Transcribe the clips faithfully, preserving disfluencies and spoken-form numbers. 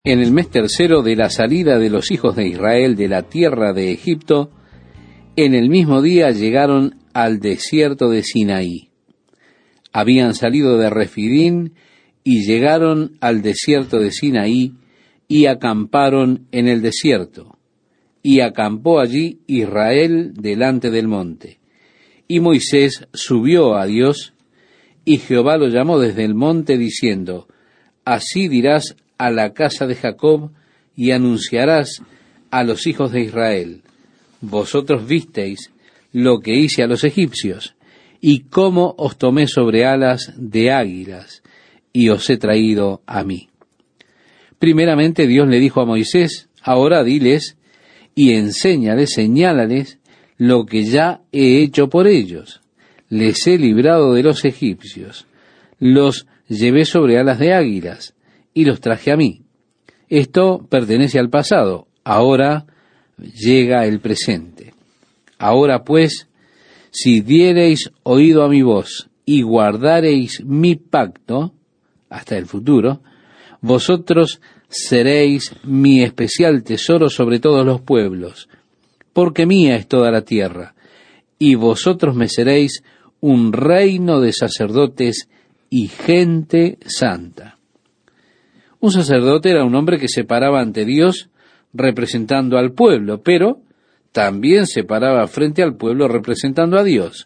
En el mes tercero de la salida de los hijos de Israel de la tierra de Egipto, en el mismo día llegaron al desierto de Sinaí. Habían salido de Refidín y llegaron al desierto de Sinaí y acamparon en el desierto. Y acampó allí Israel delante del monte. Y Moisés subió a Dios, y Jehová lo llamó desde el monte diciendo: Así dirás a la casa de Jacob y anunciarás a los hijos de Israel: Vosotros visteis lo que hice a los egipcios, y cómo os tomé sobre alas de águilas, y os he traído a mí. Primeramente Dios le dijo a Moisés: ahora diles y enséñales, señálales lo que ya he hecho por ellos. Les he librado de los egipcios, los llevé sobre alas de águilas, y los traje a mí. Esto pertenece al pasado, ahora llega el presente. Ahora pues, si diereis oído a mi voz y guardareis mi pacto, hasta el futuro, vosotros seréis mi especial tesoro sobre todos los pueblos, porque mía es toda la tierra, y vosotros me seréis un reino de sacerdotes y gente santa. Un sacerdote era un hombre que se paraba ante Dios representando al pueblo, pero también se paraba frente al pueblo representando a Dios.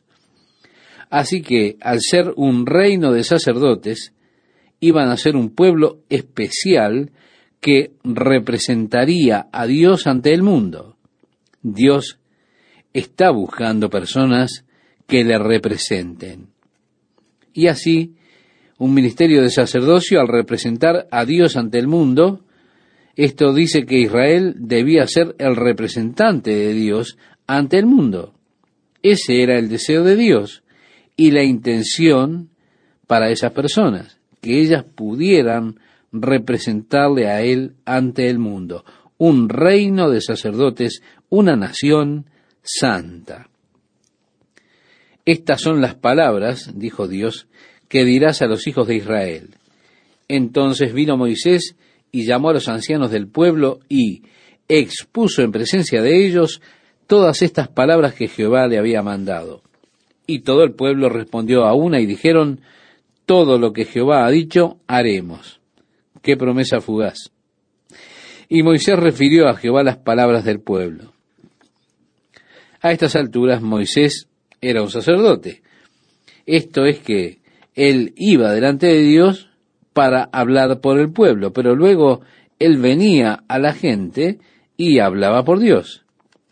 Así que, al ser un reino de sacerdotes, iban a ser un pueblo especial que representaría a Dios ante el mundo. Dios está buscando personas que le representen. Y así, un ministerio de sacerdocio, al representar a Dios ante el mundo, esto dice que Israel debía ser el representante de Dios ante el mundo. Ese era el deseo de Dios y la intención para esas personas, que ellas pudieran representarle a Él ante el mundo. Un reino de sacerdotes, una nación santa. Estas son las palabras, dijo Dios, que dirás a los hijos de Israel. Entonces vino Moisés y llamó a los ancianos del pueblo y expuso en presencia de ellos todas estas palabras que Jehová le había mandado. Y todo el pueblo respondió a una y dijeron: todo lo que Jehová ha dicho, haremos. ¡Qué promesa fugaz! Y Moisés refirió a Jehová las palabras del pueblo. A estas alturas Moisés era un sacerdote. Esto es que él iba delante de Dios para hablar por el pueblo, pero luego él venía a la gente y hablaba por Dios.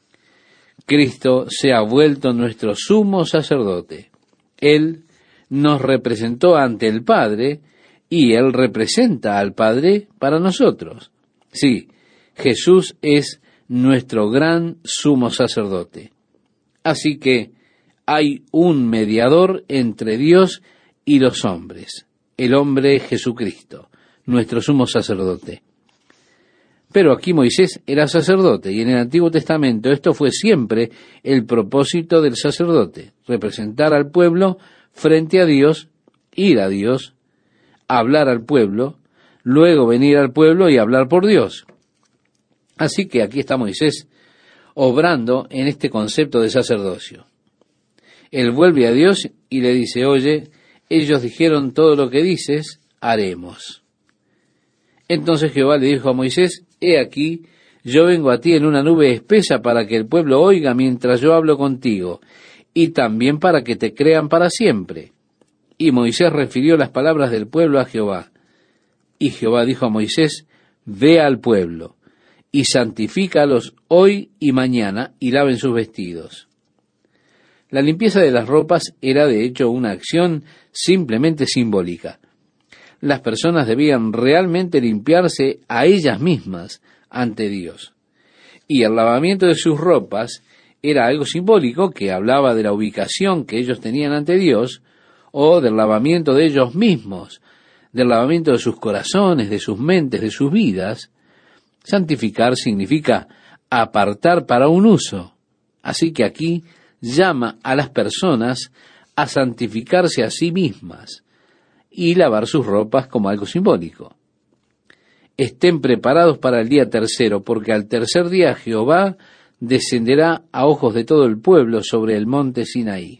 Cristo se ha vuelto nuestro sumo sacerdote. Él nos representó ante el Padre y Él representa al Padre para nosotros. Sí, Jesús es nuestro gran sumo sacerdote. Así que hay un mediador entre Dios y los hombres, el hombre Jesucristo, nuestro sumo sacerdote. Pero aquí Moisés era sacerdote, y en el Antiguo Testamento esto fue siempre el propósito del sacerdote: representar al pueblo frente a Dios, ir a Dios, hablar al pueblo, luego venir al pueblo y hablar por Dios. Así que aquí está Moisés obrando en este concepto de sacerdocio. Él vuelve a Dios y le dice: oye, ellos dijeron todo lo que dices, haremos. Entonces Jehová le dijo a Moisés: he aquí, yo vengo a ti en una nube espesa para que el pueblo oiga mientras yo hablo contigo, y también para que te crean para siempre. Y Moisés refirió las palabras del pueblo a Jehová. Y Jehová dijo a Moisés: ve al pueblo, y santifícalos hoy y mañana, y laven sus vestidos. La limpieza de las ropas era de hecho una acción simplemente simbólica. Las personas debían realmente limpiarse a ellas mismas ante Dios. Y el lavamiento de sus ropas era algo simbólico que hablaba de la ubicación que ellos tenían ante Dios, o del lavamiento de ellos mismos, del lavamiento de sus corazones, de sus mentes, de sus vidas. Santificar significa apartar para un uso. Así que aquí llama a las personas a santificarse a sí mismas y lavar sus ropas como algo simbólico. estén preparados para el día tercero, porque al tercer día Jehová descenderá a ojos de todo el pueblo sobre el monte Sinaí.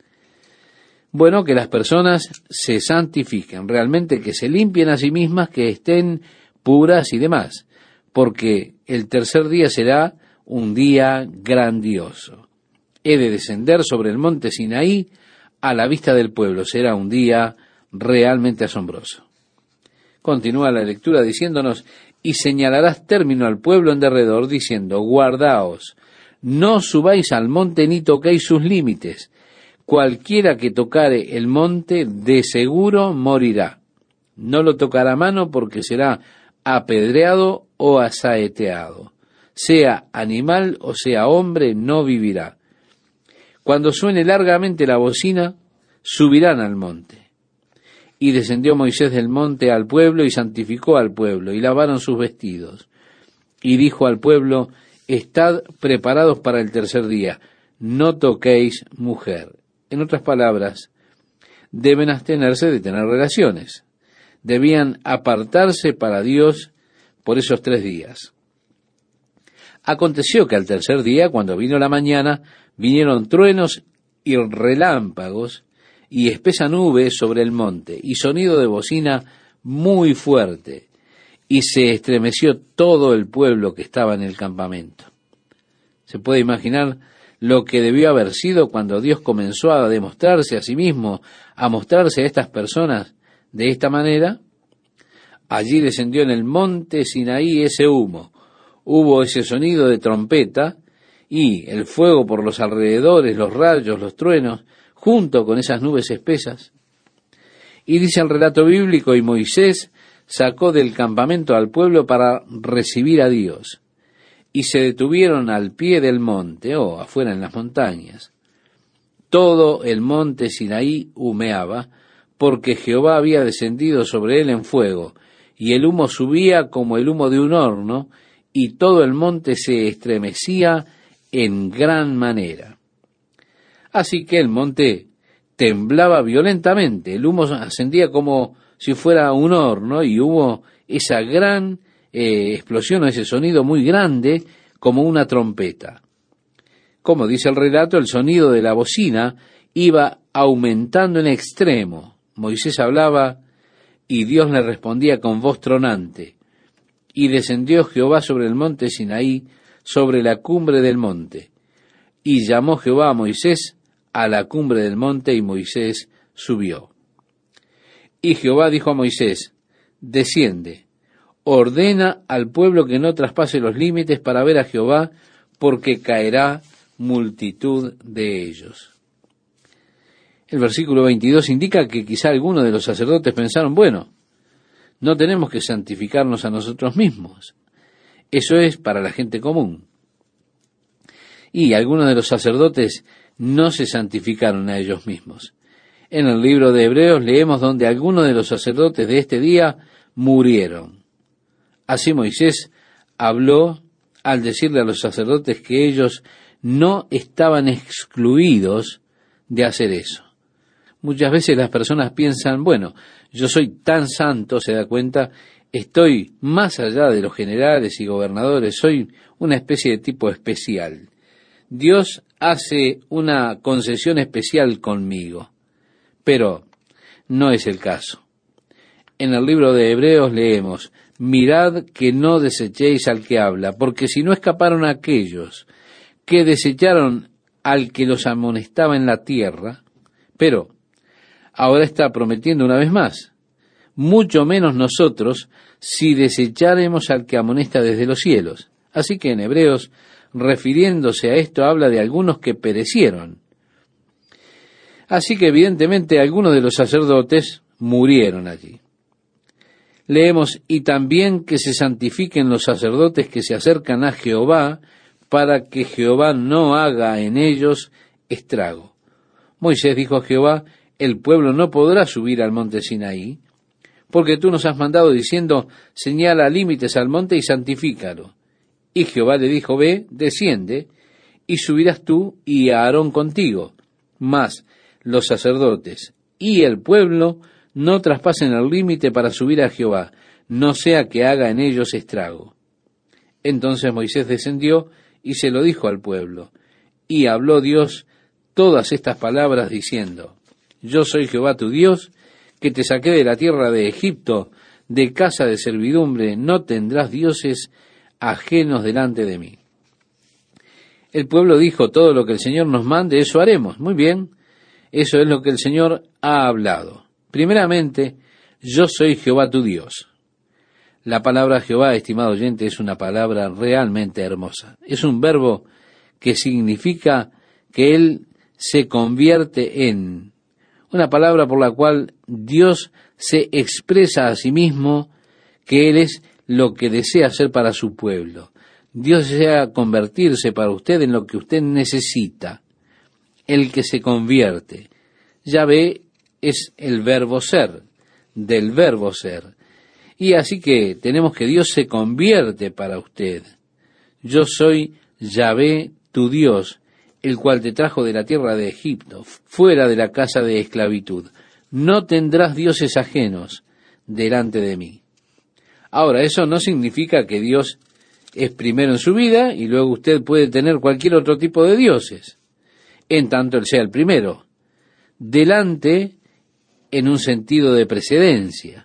Bueno, que las personas se santifiquen, realmente que se limpien a sí mismas, que estén puras y demás, porque el tercer día será un día grandioso. He de descender sobre el monte Sinaí a la vista del pueblo, será un día realmente asombroso. Continúa la lectura diciéndonos, y señalarás término al pueblo en derredor, diciendo, guardaos, no subáis al monte ni toquéis sus límites. Cualquiera que tocare el monte, de seguro morirá. No lo tocará mano porque será apedreado o asaeteado. Sea animal o sea hombre, no vivirá. Cuando suene largamente la bocina, subirán al monte. Y descendió Moisés del monte al pueblo y santificó al pueblo, y lavaron sus vestidos. Y dijo al pueblo, estad preparados para el tercer día, no toquéis mujer. En otras palabras, deben abstenerse de tener relaciones. Debían apartarse para Dios por esos tres días. Aconteció que al tercer día, cuando vino la mañana, vinieron truenos y relámpagos y espesa nube sobre el monte, y sonido de bocina muy fuerte, y se estremeció todo el pueblo que estaba en el campamento. Se puede imaginar lo que debió haber sido cuando Dios comenzó a demostrarse a sí mismo, a mostrarse a estas personas de esta manera. Allí descendió en el monte Sinaí ese humo, hubo ese sonido de trompeta, y el fuego por los alrededores, los rayos, los truenos, junto con esas nubes espesas. Y dice el relato bíblico, y Moisés sacó del campamento al pueblo para recibir a Dios, y se detuvieron al pie del monte, o afuera en las montañas. Todo el monte Sinaí humeaba, porque Jehová había descendido sobre él en fuego, y el humo subía como el humo de un horno, y todo el monte se estremecía en gran manera. Así que el monte temblaba violentamente, el humo ascendía como si fuera un horno, y hubo esa gran eh, explosión, o ese sonido muy grande, como una trompeta. Como dice el relato, el sonido de la bocina iba aumentando en extremo. Moisés hablaba, y Dios le respondía con voz tronante. Y descendió Jehová sobre el monte Sinaí, sobre la cumbre del monte. Y llamó Jehová a Moisés a la cumbre del monte, y Moisés subió. Y Jehová dijo a Moisés, desciende, ordena al pueblo que no traspase los límites para ver a Jehová, porque caerá multitud de ellos. El versículo veintidós indica que quizá algunos de los sacerdotes pensaron, bueno, no tenemos que santificarnos a nosotros mismos. Eso es para la gente común. Y algunos de los sacerdotes no se santificaron a ellos mismos. En el libro de Hebreos leemos donde algunos de los sacerdotes de este día murieron. Así Moisés habló al decirle a los sacerdotes que ellos no estaban excluidos de hacer eso. Muchas veces las personas piensan, bueno, yo soy tan santo, se da cuenta, estoy más allá de los generales y gobernadores, soy una especie de tipo especial. Dios hace una concesión especial conmigo, pero no es el caso. En el libro de Hebreos leemos, mirad que no desechéis al que habla, porque si no escaparon aquellos que desecharon al que los amonestaba en la tierra, pero ahora está prometiendo una vez más, mucho menos nosotros si desecháremos al que amonesta desde los cielos. Así que en Hebreos, refiriéndose a esto, habla de algunos que perecieron. Así que evidentemente algunos de los sacerdotes murieron allí. Leemos, y también que se santifiquen los sacerdotes que se acercan a Jehová, para que Jehová no haga en ellos estrago. Moisés dijo a Jehová, el pueblo no podrá subir al monte Sinaí, porque tú nos has mandado diciendo, señala límites al monte y santifícalo. Y Jehová le dijo, ve, desciende, y subirás tú y a Aarón contigo. Mas los sacerdotes y el pueblo no traspasen el límite para subir a Jehová, no sea que haga en ellos estrago. Entonces Moisés descendió y se lo dijo al pueblo. Y habló Dios todas estas palabras diciendo: Yo soy Jehová tu Dios, que te saqué de la tierra de Egipto, de casa de servidumbre. No tendrás dioses ajenos delante de mí. El pueblo dijo: todo lo que el Señor nos mande, eso haremos. Muy bien, eso es lo que el Señor ha hablado. Primeramente, yo soy Jehová tu Dios. La palabra Jehová, estimado oyente, es una palabra realmente hermosa. Es un verbo que significa que Él se convierte en. Una palabra por la cual Dios se expresa a sí mismo que Él es lo que desea hacer para su pueblo. Dios desea convertirse para usted en lo que usted necesita. El que se convierte. Yahvé es el verbo ser, del verbo ser. Y así que tenemos que Dios se convierte para usted. Yo soy Yahvé, tu Dios, el cual te trajo de la tierra de Egipto, fuera de la casa de esclavitud. No tendrás dioses ajenos delante de mí. Ahora, eso no significa que Dios es primero en su vida y luego usted puede tener cualquier otro tipo de dioses, en tanto Él sea el primero. Delante en un sentido de precedencia.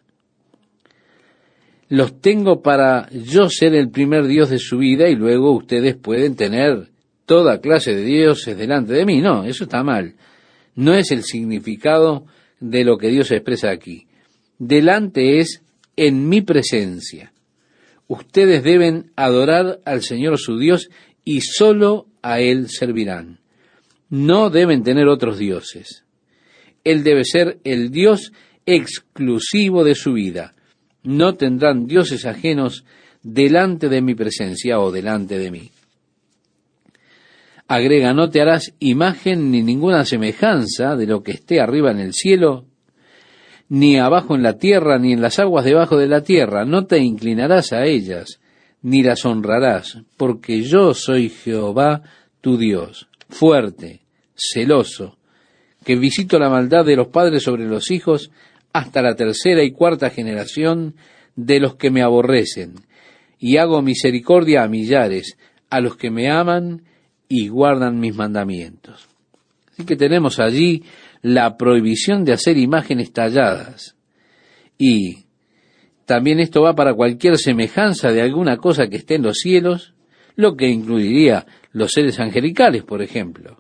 Los tengo para yo ser el primer Dios de su vida y luego ustedes pueden tener toda clase de dioses delante de mí. No, eso está mal. No es el significado de lo que Dios expresa aquí. Delante es en mi presencia. Ustedes deben adorar al Señor su Dios y solo a Él servirán. No deben tener otros dioses. Él debe ser el Dios exclusivo de su vida. No tendrán dioses ajenos delante de mi presencia o delante de mí. Agrega: no te harás imagen ni ninguna semejanza de lo que esté arriba en el cielo, ni abajo en la tierra, ni en las aguas debajo de la tierra. No te inclinarás a ellas, ni las honrarás, porque yo soy Jehová tu Dios, fuerte, celoso, que visito la maldad de los padres sobre los hijos hasta la tercera y cuarta generación de los que me aborrecen, y hago misericordia a millares, a los que me aman y guardan mis mandamientos. Así que tenemos allí la prohibición de hacer imágenes talladas. Y también esto va para cualquier semejanza de alguna cosa que esté en los cielos, lo que incluiría los seres angelicales, por ejemplo,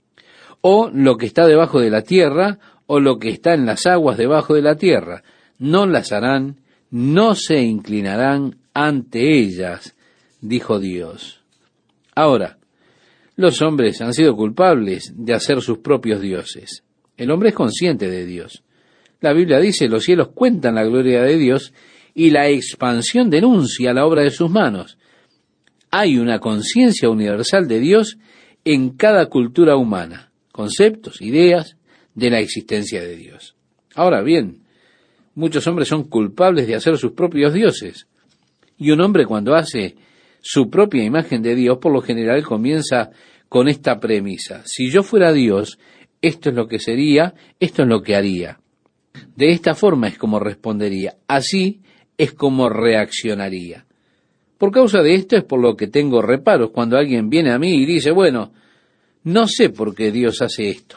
o lo que está debajo de la tierra, o lo que está en las aguas debajo de la tierra. No las harán, no se inclinarán ante ellas, dijo Dios. Ahora, los hombres han sido culpables de hacer sus propios dioses. El hombre es consciente de Dios. La Biblia dice: los cielos cuentan la gloria de Dios y la expansión denuncia la obra de sus manos. Hay una conciencia universal de Dios en cada cultura humana, conceptos, ideas de la existencia de Dios. Ahora bien, muchos hombres son culpables de hacer sus propios dioses. Y un hombre, cuando hace su propia imagen de Dios, por lo general comienza con esta premisa: si yo fuera Dios, esto es lo que sería, esto es lo que haría. De esta forma es como respondería, así es como reaccionaría. Por causa de esto es por lo que tengo reparos cuando alguien viene a mí y dice: bueno, no sé por qué Dios hace esto.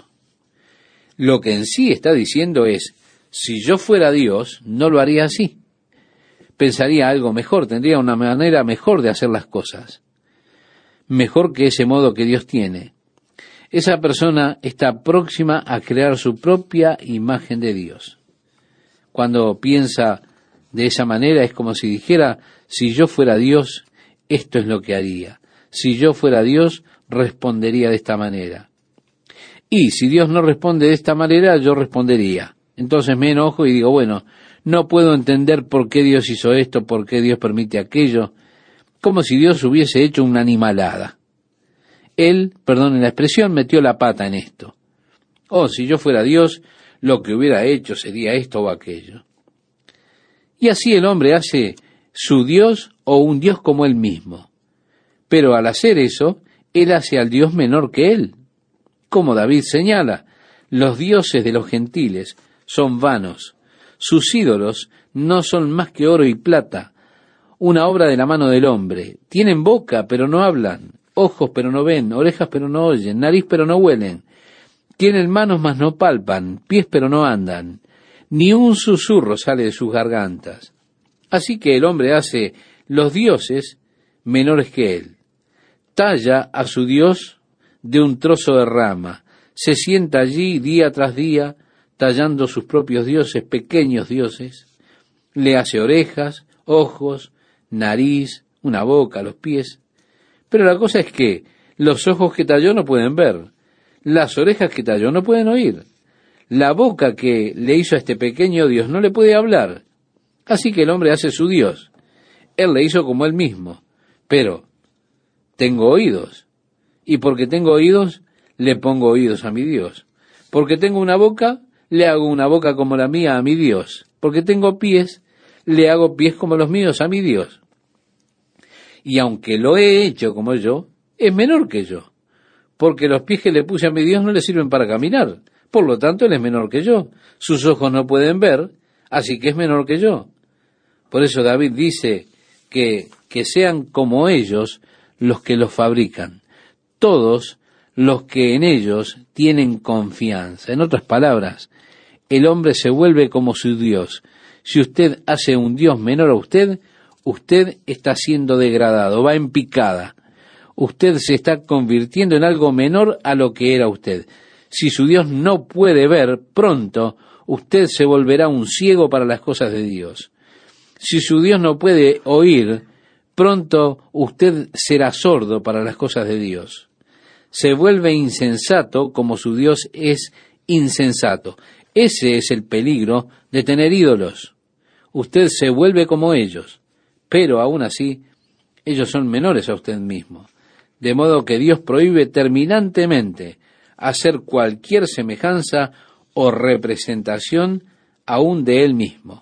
Lo que en sí está diciendo es: si yo fuera Dios, no lo haría así. Pensaría algo mejor, tendría una manera mejor de hacer las cosas. Mejor que ese modo que Dios tiene. Esa persona está próxima a crear su propia imagen de Dios. Cuando piensa de esa manera es como si dijera: si yo fuera Dios, esto es lo que haría. Si yo fuera Dios, respondería de esta manera. Y si Dios no responde de esta manera, yo respondería. Entonces me enojo y digo: bueno, no puedo entender por qué Dios hizo esto, por qué Dios permite aquello, como si Dios hubiese hecho una animalada. Él, perdonen la expresión, metió la pata en esto. Oh, si yo fuera Dios, lo que hubiera hecho sería esto o aquello. Y así el hombre hace su Dios o un Dios como él mismo. Pero al hacer eso, él hace al Dios menor que él. Como David señala, los dioses de los gentiles son vanos, sus ídolos no son más que oro y plata, una obra de la mano del hombre. Tienen boca, pero no hablan, ojos, pero no ven, orejas, pero no oyen, nariz, pero no huelen. Tienen manos, mas no palpan, pies, pero no andan. Ni un susurro sale de sus gargantas. Así que el hombre hace los dioses menores que él. Talla a su Dios de un trozo de rama. Se sienta allí día tras día, tallando sus propios dioses, pequeños dioses. Le hace orejas, ojos, nariz, una boca, los pies. Pero la cosa es que los ojos que talló no pueden ver. Las orejas que talló no pueden oír. La boca que le hizo a este pequeño Dios no le puede hablar. Así que el hombre hace su Dios. Él le hizo como él mismo. Pero tengo oídos. Y porque tengo oídos, le pongo oídos a mi Dios. Porque tengo una boca, le hago una boca como la mía a mi Dios. Porque tengo pies, le hago pies como los míos a mi Dios. Y aunque lo he hecho como yo, es menor que yo. Porque los pies que le puse a mi Dios no le sirven para caminar. Por lo tanto, él es menor que yo. Sus ojos no pueden ver, así que es menor que yo. Por eso David dice que, que sean como ellos los que los fabrican. Todos los que en ellos tienen confianza. En otras palabras, el hombre se vuelve como su Dios. Si usted hace un Dios menor a usted, usted está siendo degradado, va en picada. Usted se está convirtiendo en algo menor a lo que era usted. Si su Dios no puede ver, pronto usted se volverá un ciego para las cosas de Dios. Si su Dios no puede oír, pronto usted será sordo para las cosas de Dios. Se vuelve insensato como su Dios es insensato. Ese es el peligro de tener ídolos. Usted se vuelve como ellos, pero aún así, ellos son menores a usted mismo. De modo que Dios prohíbe terminantemente hacer cualquier semejanza o representación aún de Él mismo.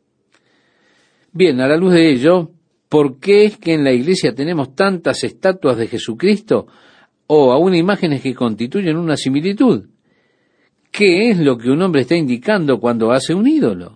Bien, a la luz de ello, ¿por qué es que en la iglesia tenemos tantas estatuas de Jesucristo o aún imágenes que constituyen una similitud? ¿Qué es lo que un hombre está indicando cuando hace un ídolo?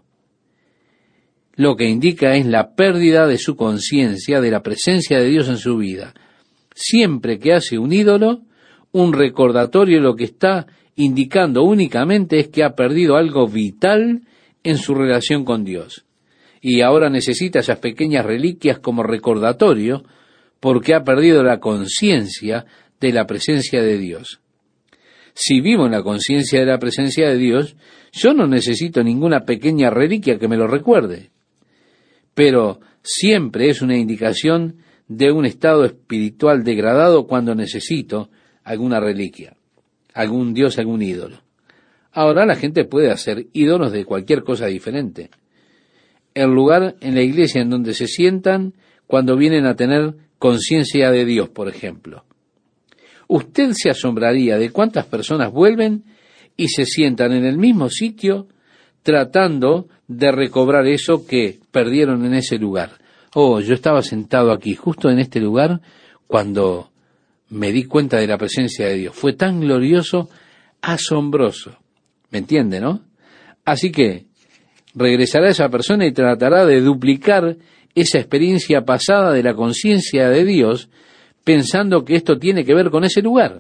Lo que indica es la pérdida de su conciencia de la presencia de Dios en su vida. Siempre que hace un ídolo, un recordatorio, lo que está indicando únicamente es que ha perdido algo vital en su relación con Dios. Y ahora necesita esas pequeñas reliquias como recordatorio porque ha perdido la conciencia de la presencia de Dios. Si vivo en la conciencia de la presencia de Dios, yo no necesito ninguna pequeña reliquia que me lo recuerde. Pero siempre es una indicación de un estado espiritual degradado cuando necesito alguna reliquia, algún dios, algún ídolo. Ahora la gente puede hacer ídolos de cualquier cosa diferente. El lugar en la iglesia en donde se sientan cuando vienen a tener conciencia de Dios, por ejemplo. Usted se asombraría de cuántas personas vuelven y se sientan en el mismo sitio tratando de recobrar eso que perdieron en ese lugar. Oh, yo estaba sentado aquí, justo en este lugar, cuando me di cuenta de la presencia de Dios. Fue tan glorioso, asombroso. ¿Me entiende, no? Así que regresará esa persona y tratará de duplicar esa experiencia pasada de la conciencia de Dios, pensando que esto tiene que ver con ese lugar.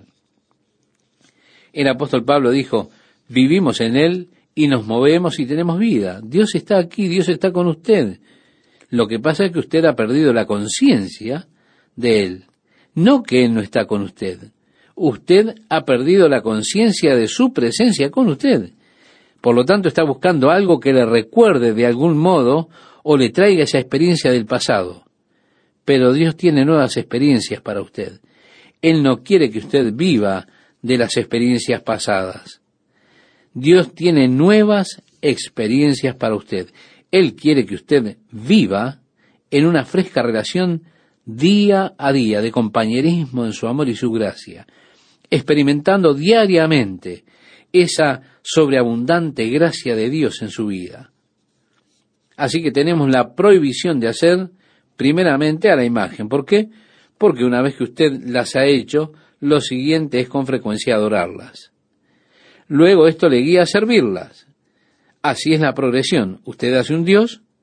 El apóstol Pablo dijo, vivimos en Él y nos movemos y tenemos vida. Dios está aquí, Dios está con usted. Lo que pasa es que usted ha perdido la conciencia de Él. No que Él no está con usted. Usted ha perdido la conciencia de su presencia con usted. Por lo tanto, está buscando algo que le recuerde de algún modo o le traiga esa experiencia del pasado. Pero Dios tiene nuevas experiencias para usted. Él no quiere que usted viva de las experiencias pasadas. Dios tiene nuevas experiencias para usted. Él quiere que usted viva en una fresca relación día a día de compañerismo en su amor y su gracia, experimentando diariamente esa sobreabundante gracia de Dios en su vida. Así que tenemos la prohibición de hacer primeramente a la imagen. ¿Por qué? Porque una vez que usted las ha hecho, lo siguiente es con frecuencia adorarlas. Luego esto le guía a servirlas. Así es la progresión. Usted hace un Dios,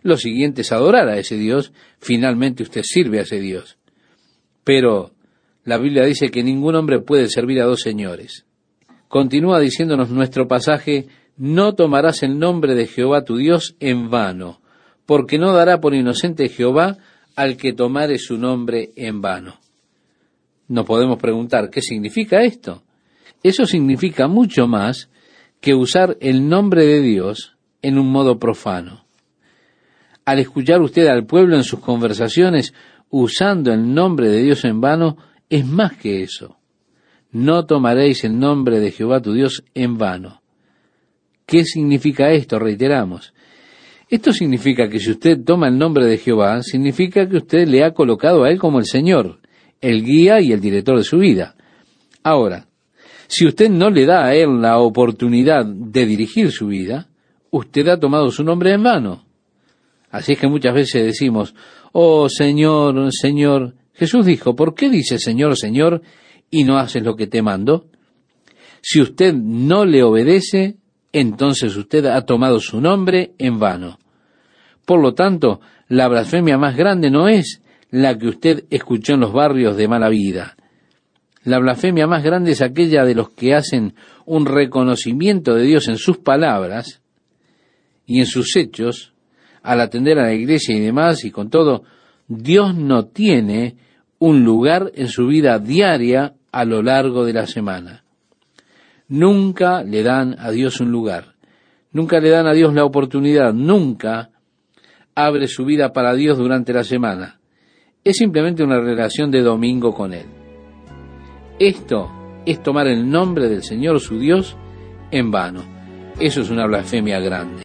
Lo siguiente es adorar a ese Dios. Finalmente usted sirve a ese Dios. Pero la Biblia dice que ningún hombre puede servir a dos señores. Continúa diciéndonos nuestro pasaje: no tomarás el nombre de Jehová tu Dios en vano, porque no dará por inocente Jehová al que tomare su nombre en vano. Nos podemos preguntar, ¿qué significa esto? Eso significa mucho más que usar el nombre de Dios en un modo profano. Al escuchar usted al pueblo en sus conversaciones usando el nombre de Dios en vano, es más que eso. No tomaréis el nombre de Jehová tu Dios en vano. ¿Qué significa esto? Reiteramos. Esto significa que si usted toma el nombre de Jehová, significa que usted le ha colocado a Él como el Señor, el guía y el director de su vida. Ahora, si usted no le da a Él la oportunidad de dirigir su vida, usted ha tomado su nombre en vano. Así es que muchas veces decimos: oh Señor, Señor. Jesús dijo: ¿por qué dices Señor, Señor, y no haces lo que te mando? Si usted no le obedece, entonces usted ha tomado su nombre en vano. Por lo tanto, la blasfemia más grande no es la que usted escuchó en los barrios de mala vida. La blasfemia más grande es aquella de los que hacen un reconocimiento de Dios en sus palabras y en sus hechos, al atender a la iglesia y demás, y con todo, Dios no tiene un lugar en su vida diaria a lo largo de la semana. Nunca le dan a Dios un lugar, nunca le dan a Dios la oportunidad, nunca abre su vida para Dios durante la semana. Es simplemente una relación de domingo con Él. Esto es tomar el nombre del Señor su Dios en vano. Eso es una blasfemia grande.